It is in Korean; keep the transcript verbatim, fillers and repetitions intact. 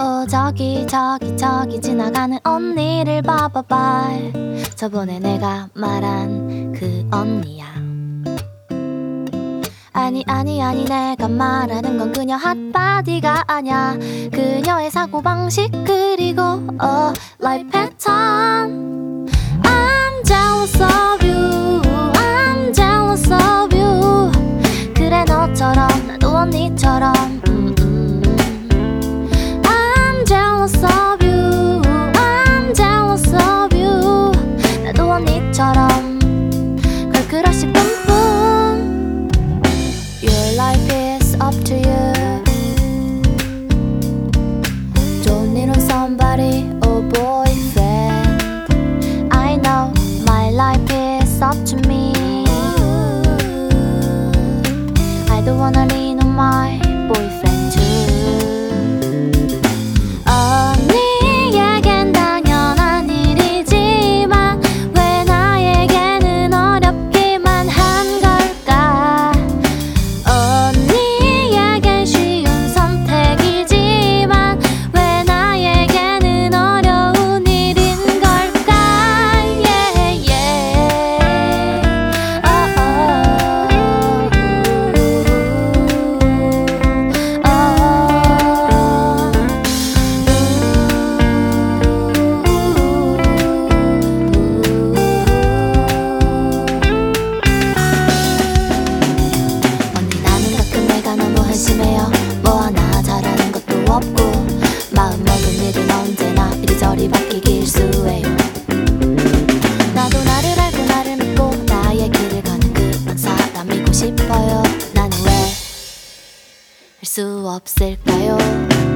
어 저기 저기 저기 지나가는 언니를 봐봐봐. 저번에 내가 말한 그 언니야. 아니 아니 아니 내가 말하는 건 그녀 핫바디가 아냐. 그녀의 사고방식 그리고 어 life pattern. I'm jealous of you, I'm jealous of you. 그래 너처럼 나도 언니처럼 음, 음. I'm jealous of you, I'm jealous of you. 나도 언니처럼 걸 크러쉬 뿜뿜. Your life is up to you. Don't need on somebody or boyfriend. I know my life is up to me. I don't wanna lean on my boyfriend too. 언니에겐 당연한 일이지만 왜 나에게는 어렵기만 한 걸까. 언니에겐 쉬운 선택이지만 왜 나에게는 어려운 일인 걸까. yeah, yeah. oh, oh. 언니 나는 가끔 내가 너무 한심해요. 뭐 하나 잘하는 것도 없고 마음먹은 일은 언제나 이리저리 바뀌기 일쑤예요. 나도 나를 알고 나를 믿고 나의 길을 가는 그런 사람이고 싶어요. 나는 왜 할 수 없을까요?